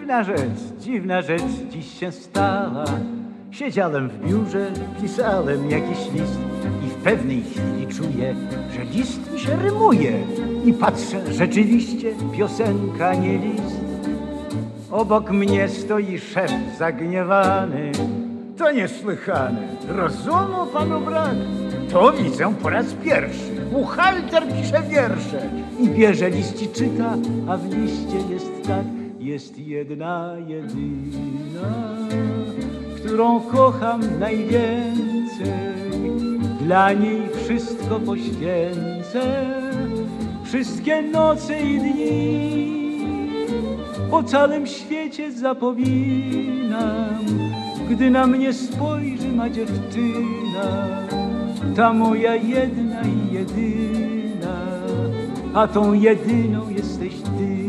dziwna rzecz dziś się stała. Siedziałem w biurze, pisałem jakiś list i w pewnej chwili czuję, że list mi się rymuje. I patrzę, rzeczywiście piosenka, nie list. Obok mnie stoi szef zagniewany. To niesłychane, rozumu panu brak. To widzę po raz pierwszy. Buchalter pisze wiersze i bierze list i czyta, a w liście jest tak. Jest jedna, jedyna, którą kocham najwięcej. Dla niej wszystko poświęcę, wszystkie noce i dni. Po całym świecie zapominam, gdy na mnie spojrzy ma dziewczyna. Ta moja jedna i jedyna, a tą jedyną jesteś ty.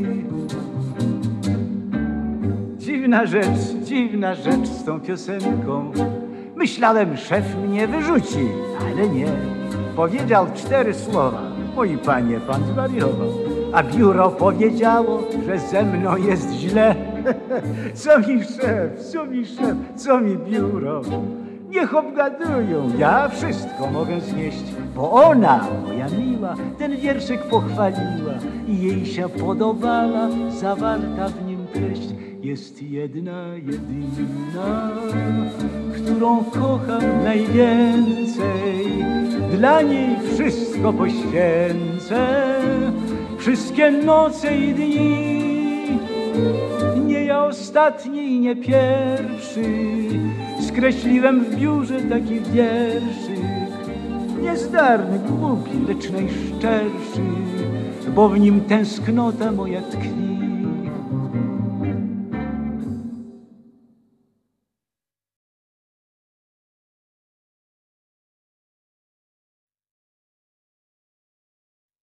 Dziwna rzecz z tą piosenką. Myślałem, szef mnie wyrzuci, ale nie. Powiedział 4 słowa. Mój panie, pan zwariował. A biuro powiedziało, że ze mną jest źle. Co mi szef, co mi biuro? Niech obgadują, ja wszystko mogę znieść, bo ona, moja miła, ten wierszyk pochwaliła i jej się podobała zawarta w nim treść. Jest jedna, jedyna, którą kocham najwięcej. Dla niej wszystko poświęcę, wszystkie noce i dni. Nie ja ostatni i nie pierwszy skreśliłem w biurze taki wierszyk. Niezdarny, głupi, lecz najszczerszy, bo w nim tęsknota moja tkwi.